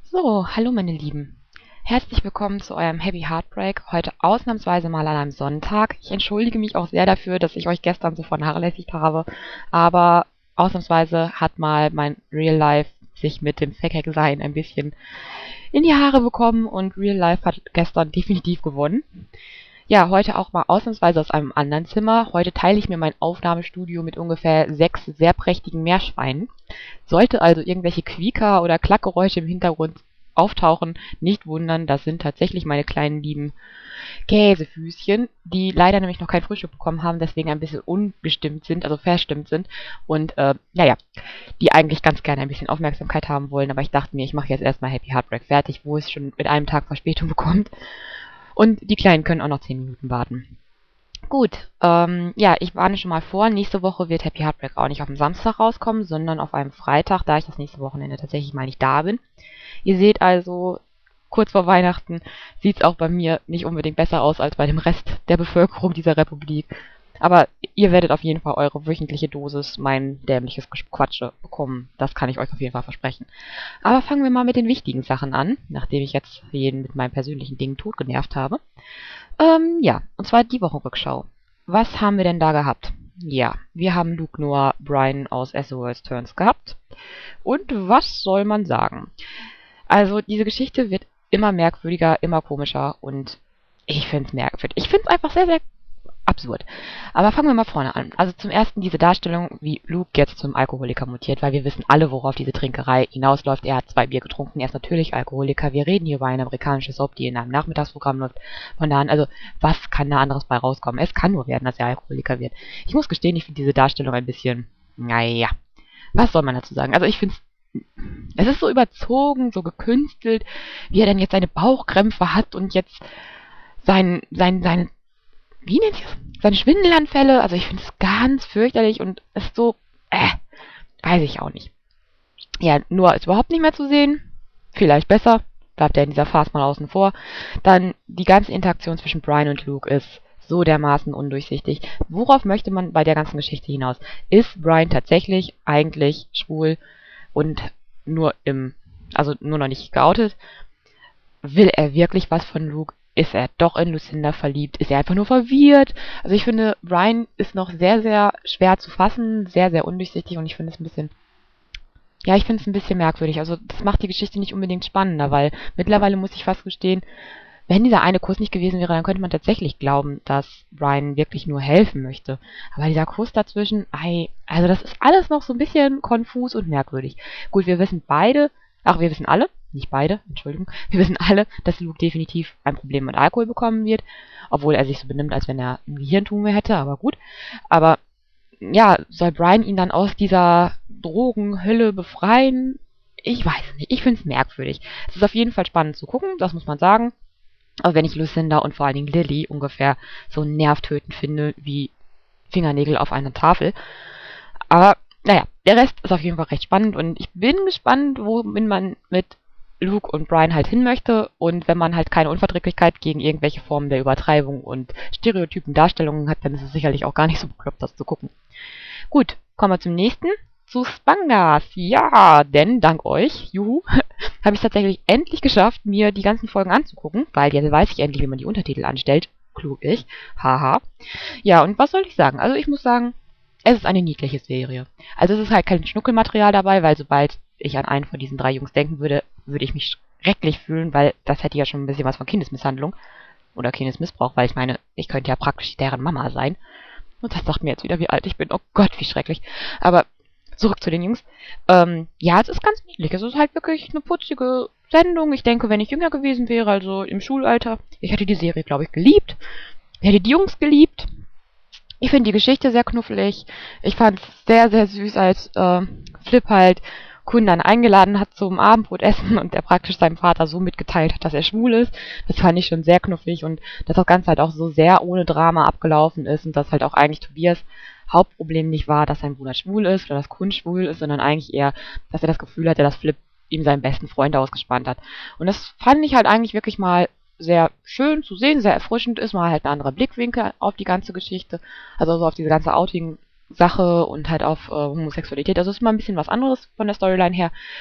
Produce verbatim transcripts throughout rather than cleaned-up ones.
So, hallo meine Lieben. Herzlich willkommen zu eurem Happy Heartbreak, heute ausnahmsweise mal an einem Sonntag. Ich entschuldige mich auch sehr dafür, dass ich euch gestern so vernachlässigt habe, aber ausnahmsweise hat mal mein Real Life sich mit dem Fake-Hack-Sein ein bisschen in die Haare bekommen und Real Life hat gestern definitiv gewonnen. Ja, heute auch mal ausnahmsweise aus einem anderen Zimmer. Heute teile ich mir mein Aufnahmestudio mit ungefähr sechs sehr prächtigen Meerschweinen. Sollte also irgendwelche Quieker oder Klackgeräusche im Hintergrund auftauchen, nicht wundern, das sind tatsächlich meine kleinen lieben Käsefüßchen, die leider nämlich noch kein Frühstück bekommen haben, deswegen ein bisschen ungestimmt sind, also verstimmt sind und äh, naja, die eigentlich ganz gerne ein bisschen Aufmerksamkeit haben wollen, aber ich dachte mir, ich mache jetzt erstmal Happy Heartbreak fertig, wo es schon mit einem Tag Verspätung bekommt und die Kleinen können auch noch zehn Minuten warten. Gut, ähm, ja, ich warne schon mal vor, nächste Woche wird Happy Heartbreak auch nicht auf dem Samstag rauskommen, sondern auf einem Freitag, da ich das nächste Wochenende tatsächlich mal nicht da bin. Ihr seht also, kurz vor Weihnachten sieht es auch bei mir nicht unbedingt besser aus als bei dem Rest der Bevölkerung dieser Republik. Aber ihr werdet auf jeden Fall eure wöchentliche Dosis mein dämliches Quatsche bekommen. Das kann ich euch auf jeden Fall versprechen. Aber fangen wir mal mit den wichtigen Sachen an, nachdem ich jetzt jeden mit meinen persönlichen Dingen totgenervt habe. Ähm, ja, und zwar die Wochenrückschau. Was haben wir denn da gehabt? Ja, wir haben Luke Noah Brian aus S O S Turns gehabt. Und was soll man sagen? Also, diese Geschichte wird immer merkwürdiger, immer komischer und ich finde es merkwürdig. Ich finde es einfach sehr, sehr absurd. Aber fangen wir mal vorne an. Also zum ersten diese Darstellung, wie Luke jetzt zum Alkoholiker mutiert, weil wir wissen alle, worauf diese Trinkerei hinausläuft. Er hat zwei Bier getrunken, er ist natürlich Alkoholiker. Wir reden hier über eine amerikanische Soap, die in einem Nachmittagsprogramm läuft. Von daher, also, was kann da anderes bei rauskommen? Es kann nur werden, dass er Alkoholiker wird. Ich muss gestehen, ich finde diese Darstellung ein bisschen, naja, was soll man dazu sagen? Also ich finde es es ist so überzogen, so gekünstelt, wie er denn jetzt seine Bauchkrämpfe hat und jetzt sein, sein, sein, wie nennt sich das? Seine Schwindelanfälle. Also ich finde es ganz fürchterlich und es ist so, äh, weiß ich auch nicht. Ja, Noah ist überhaupt nicht mehr zu sehen. Vielleicht besser. Bleibt er in dieser Farce mal außen vor. Dann die ganze Interaktion zwischen Brian und Luke ist so dermaßen undurchsichtig. Worauf möchte man bei der ganzen Geschichte hinaus? Ist Brian tatsächlich eigentlich schwul und nur im, also nur noch nicht geoutet? Will er wirklich was von Luke? Ist er doch in Lucinda verliebt? Ist er einfach nur verwirrt? Also ich finde, Brian ist noch sehr, sehr schwer zu fassen, sehr, sehr undurchsichtig und ich finde es ein bisschen, ja, ich finde es ein bisschen merkwürdig. Also das macht die Geschichte nicht unbedingt spannender, weil mittlerweile muss ich fast gestehen, wenn dieser eine Kuss nicht gewesen wäre, dann könnte man tatsächlich glauben, dass Brian wirklich nur helfen möchte. Aber dieser Kuss dazwischen, ei, also das ist alles noch so ein bisschen konfus und merkwürdig. Gut, wir wissen beide, ach, wir wissen alle, nicht beide, Entschuldigung, wir wissen alle, dass Luke definitiv ein Problem mit Alkohol bekommen wird, obwohl er sich so benimmt, als wenn er ein Gehirntumor hätte, aber gut. Aber ja, soll Brian ihn dann aus dieser Drogenhölle befreien? Ich weiß es nicht, ich finde es merkwürdig. Es ist auf jeden Fall spannend zu gucken, das muss man sagen. Aber wenn ich Lucinda und vor allen Dingen Lily ungefähr so nervtötend finde wie Fingernägel auf einer Tafel. Aber naja, der Rest ist auf jeden Fall recht spannend und ich bin gespannt, wohin man mit Luke und Brian halt hin möchte. Und wenn man halt keine Unverträglichkeit gegen irgendwelche Formen der Übertreibung und stereotypen Darstellungen hat, dann ist es sicherlich auch gar nicht so bekloppt, das zu gucken. Gut, kommen wir zum nächsten. Zu Spangas. Ja, denn dank euch, juhu, habe ich tatsächlich endlich geschafft, mir die ganzen Folgen anzugucken, weil jetzt weiß ich endlich, wie man die Untertitel anstellt. Klug ich. Haha. Ja, und was soll ich sagen? Also ich muss sagen, es ist eine niedliche Serie. Also es ist halt kein Schnuckelmaterial dabei, weil sobald ich an einen von diesen drei Jungs denken würde, würde ich mich schrecklich fühlen, weil das hätte ja schon ein bisschen was von Kindesmisshandlung oder Kindesmissbrauch, weil ich meine, ich könnte ja praktisch deren Mama sein. Und das sagt mir jetzt wieder, wie alt ich bin. Oh Gott, wie schrecklich. Aber zurück zu den Jungs. Ähm, ja, es ist ganz niedlich. Es ist halt wirklich eine putzige Sendung. Ich denke, wenn ich jünger gewesen wäre, also im Schulalter, ich hätte die Serie, glaube ich, geliebt. Ich hätte die Jungs geliebt. Ich finde die Geschichte sehr knuffelig. Ich fand es sehr, sehr süß, als äh, Flip halt Kunden dann eingeladen hat zum Abendbrotessen und er praktisch seinem Vater so mitgeteilt hat, dass er schwul ist. Das fand ich schon sehr knuffig und dass das Ganze halt auch so sehr ohne Drama abgelaufen ist und dass halt auch eigentlich Tobias Hauptproblem nicht war, dass sein Bruder schwul ist oder dass Kun schwul ist, sondern eigentlich eher, dass er das Gefühl hatte, dass Flip ihm seinen besten Freund ausgespannt hat. Und das fand ich halt eigentlich wirklich mal sehr schön zu sehen, sehr erfrischend, ist mal halt ein anderer Blickwinkel auf die ganze Geschichte, also so auf diese ganze Outing-Sache und halt auf äh, Homosexualität. Also ist mal ein bisschen was anderes von der Storyline her.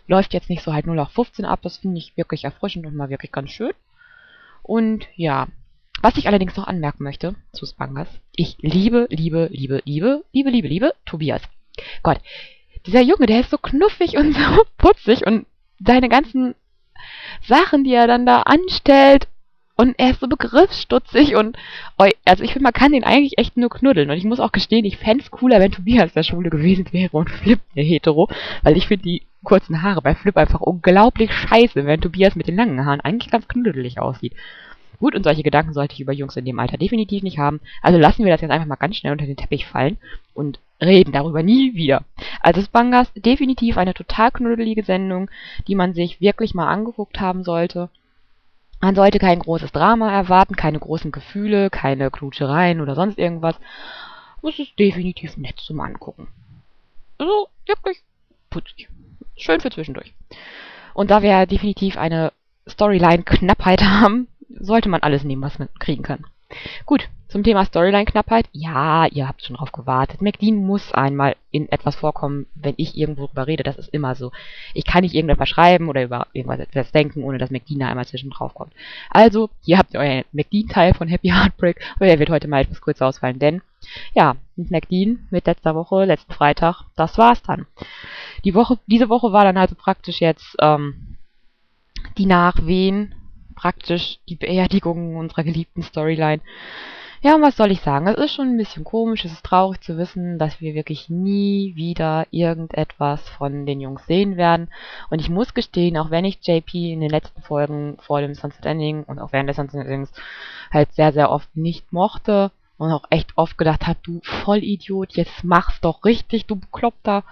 läuft jetzt nicht so halt null acht fünfzehn ab, das finde ich wirklich erfrischend und mal wirklich ganz schön. Und ja, was ich allerdings noch anmerken möchte zu Spangas, ich liebe, liebe, liebe, liebe, liebe, liebe, liebe Tobias. Gott, dieser Junge, der ist so knuffig und so putzig und seine ganzen Sachen, die er dann da anstellt, und er ist so begriffsstutzig und, oh, also ich finde, man kann den eigentlich echt nur knuddeln. Und ich muss auch gestehen, ich fände es cooler, wenn Tobias der Schwule gewesen wäre und Flip der Hetero, weil ich finde die kurzen Haare bei Flip einfach unglaublich scheiße, während Tobias mit den langen Haaren eigentlich ganz knuddelig aussieht. Gut, und solche Gedanken sollte ich über Jungs in dem Alter definitiv nicht haben. Also lassen wir das jetzt einfach mal ganz schnell unter den Teppich fallen und reden darüber nie wieder. Also Spangas, definitiv eine total knuddelige Sendung, die man sich wirklich mal angeguckt haben sollte. Man sollte kein großes Drama erwarten, keine großen Gefühle, keine Knutschereien oder sonst irgendwas. Es ist definitiv nett zum Angucken. Also wirklich putzig. Schön für zwischendurch. Und da wir ja definitiv eine Storyline-Knappheit haben, sollte man alles nehmen, was man kriegen kann. Gut, zum Thema Storyline-Knappheit. Ja, ihr habt schon drauf gewartet. McDean muss einmal in etwas vorkommen, wenn ich irgendwo drüber rede. Das ist immer so. Ich kann nicht irgendetwas schreiben oder über irgendwas etwas denken, ohne dass McDean da einmal zwischen drauf kommt. Also, hier habt ihr euren McDean-Teil von Happy Heartbreak, aber der wird heute mal etwas kurz ausfallen, denn, ja, mit McDean, mit letzter Woche, letzten Freitag, das war's dann. Die Woche, diese Woche war dann also praktisch jetzt, ähm, die Nachwehen, praktisch die Beerdigung unserer geliebten Storyline. Ja, und was soll ich sagen? Es ist schon ein bisschen komisch, es ist traurig zu wissen, dass wir wirklich nie wieder irgendetwas von den Jungs sehen werden. Und ich muss gestehen, auch wenn ich J P in den letzten Folgen vor dem Sunset Ending und auch während des Sunset Endings halt sehr, sehr oft nicht mochte und auch echt oft gedacht habe, du Vollidiot, jetzt mach's doch richtig, du Bekloppter.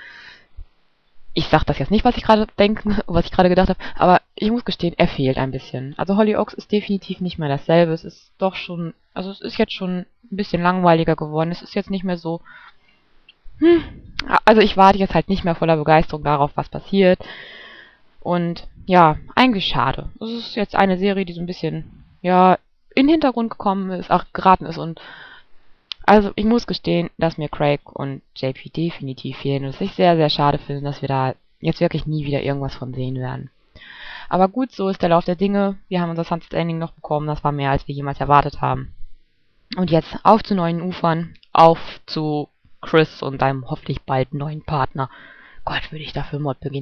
Ich sag das jetzt nicht, was ich gerade denke, was ich gerade gedacht habe, aber ich muss gestehen, er fehlt ein bisschen. Also Hollyoaks ist definitiv nicht mehr dasselbe. Es ist doch schon, also es ist jetzt schon ein bisschen langweiliger geworden. Es ist jetzt nicht mehr so, hm, also ich warte jetzt halt nicht mehr voller Begeisterung darauf, was passiert. Und ja, eigentlich schade. Es ist jetzt eine Serie, die so ein bisschen, ja, in den Hintergrund gekommen ist, auch geraten ist und also ich muss gestehen, dass mir Craig und J P definitiv fehlen und es ich sehr, sehr schade finde, dass wir da jetzt wirklich nie wieder irgendwas von sehen werden. Aber gut, so ist der Lauf der Dinge. Wir haben unser Sunset Ending noch bekommen, das war mehr, als wir jemals erwartet haben. Und jetzt auf zu neuen Ufern, auf zu Chris und deinem hoffentlich bald neuen Partner. Gott, würde ich dafür Mord begehen.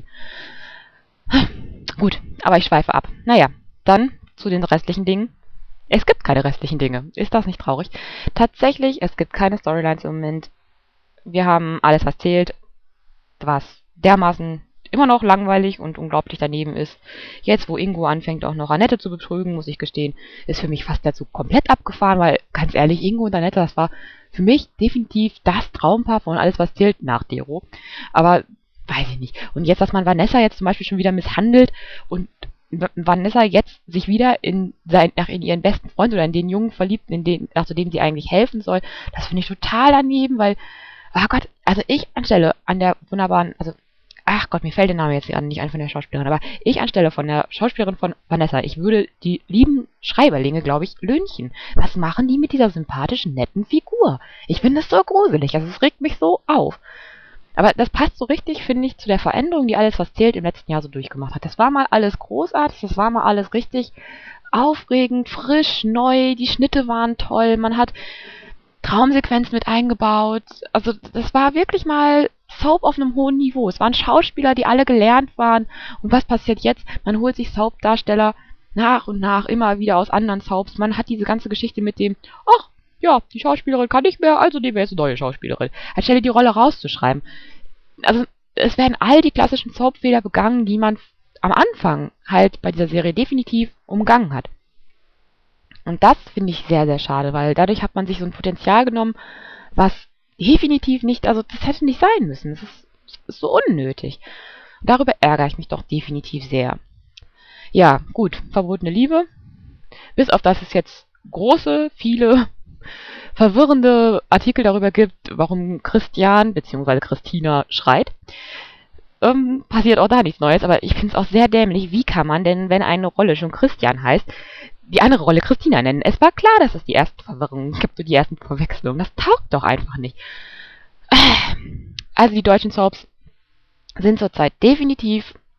Gut, aber ich schweife ab. Naja, dann zu den restlichen Dingen. Es gibt keine restlichen Dinge. Ist das nicht traurig? Tatsächlich, es gibt keine Storylines im Moment. Wir haben alles, was zählt, was dermaßen immer noch langweilig und unglaublich daneben ist. Jetzt, wo Ingo anfängt, auch noch Annette zu betrügen, muss ich gestehen, ist für mich fast dazu komplett abgefahren, weil, ganz ehrlich, Ingo und Annette, das war für mich definitiv das Traumpaar von alles, was zählt, nach Dero. Aber, weiß ich nicht. Und jetzt, dass man Vanessa jetzt zum Beispiel schon wieder misshandelt und Vanessa jetzt sich wieder in, sein, ach, in ihren besten Freund oder in den Jungen verliebt, in den, ach, dem sie eigentlich helfen soll, das finde ich total daneben, weil, oh Gott, also ich anstelle an der wunderbaren, also, ach Gott, mir fällt der Name jetzt nicht ein von der Schauspielerin, aber ich anstelle von der Schauspielerin von Vanessa, ich würde die lieben Schreiberlinge, glaube ich, löhnchen. Was machen die mit dieser sympathischen, netten Figur? Ich finde es so gruselig, also es regt mich so auf. Aber das passt so richtig, finde ich, zu der Veränderung, die alles, was zählt, im letzten Jahr so durchgemacht hat. Das war mal alles großartig, das war mal alles richtig aufregend, frisch, neu, die Schnitte waren toll, man hat Traumsequenzen mit eingebaut. Also das war wirklich mal Soap auf einem hohen Niveau. Es waren Schauspieler, die alle gelernt waren. Und was passiert jetzt? Man holt sich Soap-Darsteller nach und nach immer wieder aus anderen Soaps. Man hat diese ganze Geschichte mit dem, ach, ja, die Schauspielerin kann nicht mehr, also nehmen wir jetzt eine neue Schauspielerin. Anstelle die Rolle rauszuschreiben. Also, es werden all die klassischen Soap-Fehler begangen, die man am Anfang halt bei dieser Serie definitiv umgangen hat. Und das finde ich sehr, sehr schade, weil dadurch hat man sich so ein Potenzial genommen, was definitiv nicht, also das hätte nicht sein müssen. Das ist, das ist so unnötig. Und darüber ärgere ich mich doch definitiv sehr. Ja, gut, verbotene Liebe. Bis auf das es jetzt große, viele verwirrende Artikel darüber gibt, warum Christian bzw. Christina schreit. Ähm, passiert auch da nichts Neues, aber ich finde es auch sehr dämlich. Wie kann man denn, wenn eine Rolle schon Christian heißt, die andere Rolle Christina nennen? Es war klar, dass es die ersten Verwirrungen gibt und die ersten Verwechslungen. Das taugt doch einfach nicht. Also die deutschen Soaps sind zurzeit definitiv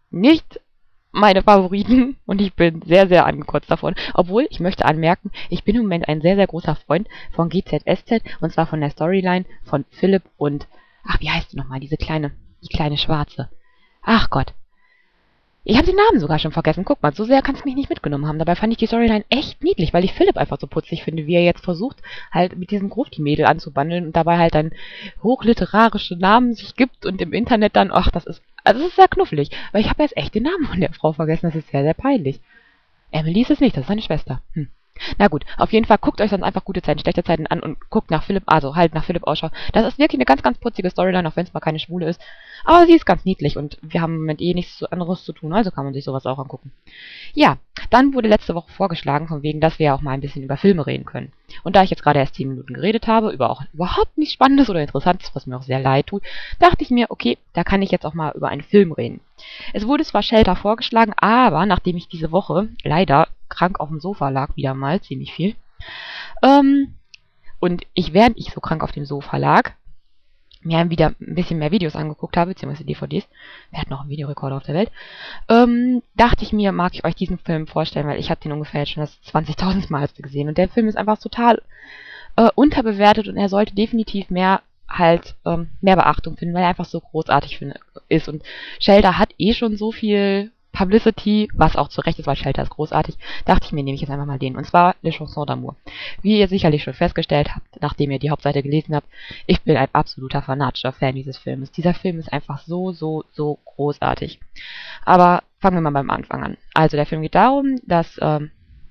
nicht meine Favoriten und ich bin sehr, sehr angekotzt davon. Obwohl, ich möchte anmerken, ich bin im Moment ein sehr, sehr großer Freund von G Z S Z und zwar von der Storyline von Philipp und, ach, wie heißt sie nochmal, diese kleine, die kleine Schwarze. Ach Gott. Ich habe den Namen sogar schon vergessen. Guck mal, so sehr kann es mich nicht mitgenommen haben. Dabei fand ich die Storyline echt niedlich, weil ich Philipp einfach so putzig finde, wie er jetzt versucht, halt mit diesem Grufti-Mädel anzubandeln und dabei halt dann hochliterarische Namen sich gibt und im Internet dann, ach, das ist, also das ist sehr knuffelig. Aber ich habe jetzt echt den Namen von der Frau vergessen. Das ist sehr, sehr peinlich. Emily ist es nicht, das ist seine Schwester. Hm. Na gut, auf jeden Fall guckt euch sonst einfach gute Zeiten, schlechte Zeiten an und guckt nach Philipp, also halt nach Philipp Ausschau. Das ist wirklich eine ganz, ganz putzige Storyline, auch wenn es mal keine Schwule ist. Aber sie ist ganz niedlich und wir haben mit eh nichts anderes zu tun, also kann man sich sowas auch angucken. Ja, dann wurde letzte Woche vorgeschlagen, von wegen, dass wir ja auch mal ein bisschen über Filme reden können. Und da ich jetzt gerade erst zehn Minuten geredet habe, über auch überhaupt nichts Spannendes oder Interessantes, was mir auch sehr leid tut, dachte ich mir, okay, da kann ich jetzt auch mal über einen Film reden. Es wurde zwar Shelter vorgeschlagen, aber nachdem ich diese Woche leider krank auf dem Sofa lag, wieder mal, ziemlich viel, ähm, und ich, während ich so krank auf dem Sofa lag, mir wieder ein bisschen mehr Videos angeguckt habe, beziehungsweise D V Ds, wer hat noch einen Videorekorder auf der Welt, ähm, dachte ich mir, mag ich euch diesen Film vorstellen, weil ich habe den ungefähr jetzt schon das zwanzigtausend Mal gesehen und der Film ist einfach total äh, unterbewertet und er sollte definitiv mehr halt ähm, mehr Beachtung finden, weil er einfach so großartig find, ist und Shelter hat eh schon so viel Publicity, was auch zu Recht ist, weil Shelter ist großartig, dachte ich mir, nehme ich jetzt einfach mal den. Und zwar Le Chanson d'Amour. Wie ihr sicherlich schon festgestellt habt, nachdem ihr die Hauptseite gelesen habt, ich bin ein absoluter fanatischer Fan dieses Films. Dieser Film ist einfach so, so, so großartig. Aber fangen wir mal beim Anfang an. Also der Film geht darum, dass ähm,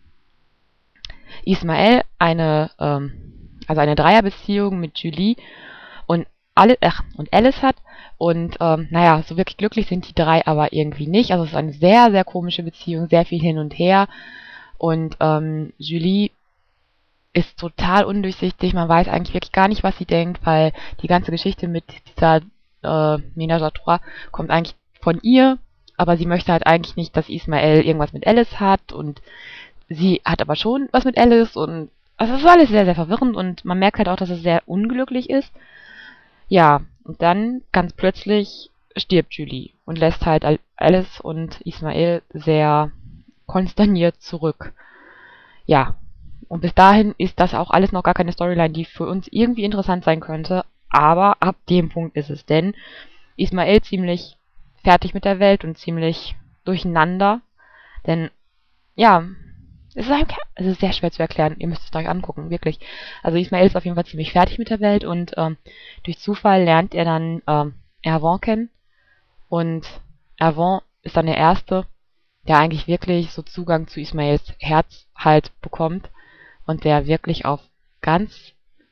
Ismael eine, ähm, also eine Dreierbeziehung mit Julie und alle, ach, und Alice hat. Und ähm, naja, so wirklich glücklich sind die drei aber irgendwie nicht. Also es ist eine sehr, sehr komische Beziehung, sehr viel hin und her. Und ähm, Julie ist total undurchsichtig. Man weiß eigentlich wirklich gar nicht, was sie denkt, weil die ganze Geschichte mit dieser äh, Ménage à trois kommt eigentlich von ihr. Aber sie möchte halt eigentlich nicht, dass Ismael irgendwas mit Alice hat. Und sie hat aber schon was mit Alice. Und also es ist alles sehr, sehr verwirrend. Und man merkt halt auch, dass es sehr unglücklich ist. Ja, und dann ganz plötzlich stirbt Julie und lässt halt Alice und Ismael sehr konsterniert zurück. Ja, und bis dahin ist das auch alles noch gar keine Storyline, die für uns irgendwie interessant sein könnte, aber ab dem Punkt ist es, denn Ismael ziemlich fertig mit der Welt und ziemlich durcheinander, denn ja, es ist, ein, es ist sehr schwer zu erklären, ihr müsst es euch angucken, wirklich. Also Ismael ist auf jeden Fall ziemlich fertig mit der Welt und ähm, durch Zufall lernt er dann ähm, Erwan kennen und Erwan ist dann der Erste, der eigentlich wirklich so Zugang zu Ismaels Herz halt bekommt und der wirklich auf ganz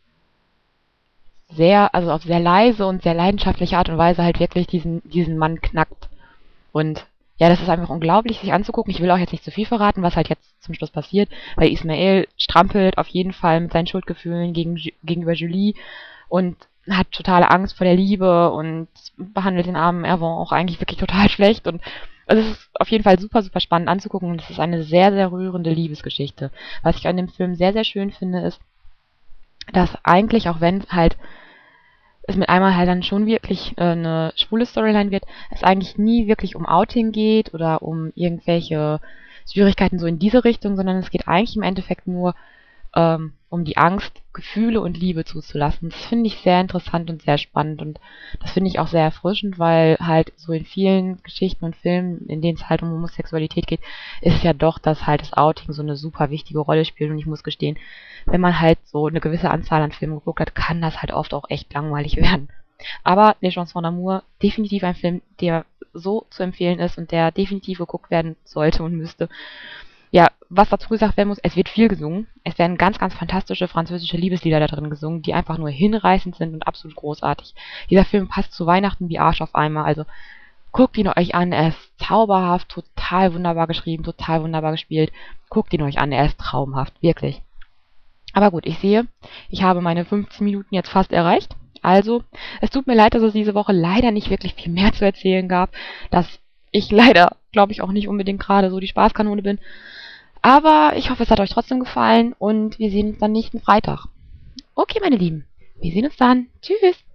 sehr, also auf sehr leise und sehr leidenschaftliche Art und Weise halt wirklich diesen, diesen Mann knackt. Und ja, das ist einfach unglaublich, sich anzugucken. Ich will auch jetzt nicht zu viel verraten, was halt jetzt zum Schluss passiert, weil Ismael strampelt auf jeden Fall mit seinen Schuldgefühlen gegen, gegenüber Julie und hat totale Angst vor der Liebe und behandelt den armen Erwan auch eigentlich wirklich total schlecht. Und also es ist auf jeden Fall super, super spannend anzugucken und es ist eine sehr, sehr rührende Liebesgeschichte. Was ich an dem Film sehr, sehr schön finde, ist, dass eigentlich, auch wenn halt es mit einmal halt dann schon wirklich äh, eine schwule Storyline wird, es eigentlich nie wirklich um Outing geht oder um irgendwelche Schwierigkeiten so in diese Richtung, sondern es geht eigentlich im Endeffekt nur ähm, um die Angst, Gefühle und Liebe zuzulassen. Das finde ich sehr interessant und sehr spannend und das finde ich auch sehr erfrischend, weil halt so in vielen Geschichten und Filmen, in denen es halt um Homosexualität geht, ist es ja doch, dass halt das Outing so eine super wichtige Rolle spielt und ich muss gestehen, wenn man halt so eine gewisse Anzahl an Filmen geguckt hat, kann das halt oft auch echt langweilig werden. Aber Les Chansons d'Amour, definitiv ein Film, der so zu empfehlen ist und der definitiv geguckt werden sollte und müsste. Ja, was dazu gesagt werden muss, es wird viel gesungen. Es werden ganz, ganz fantastische französische Liebeslieder da drin gesungen, die einfach nur hinreißend sind und absolut großartig. Dieser Film passt zu Weihnachten wie Arsch auf einmal, also guckt ihn euch an, er ist zauberhaft, total wunderbar geschrieben, total wunderbar gespielt. Guckt ihn euch an, er ist traumhaft, wirklich. Aber gut, ich sehe, ich habe meine fünfzehn Minuten jetzt fast erreicht. Also, es tut mir leid, dass es diese Woche leider nicht wirklich viel mehr zu erzählen gab, dass ich leider, glaube ich, auch nicht unbedingt gerade so die Spaßkanone bin. Aber ich hoffe, es hat euch trotzdem gefallen und wir sehen uns dann nächsten Freitag. Okay, meine Lieben, wir sehen uns dann. Tschüss!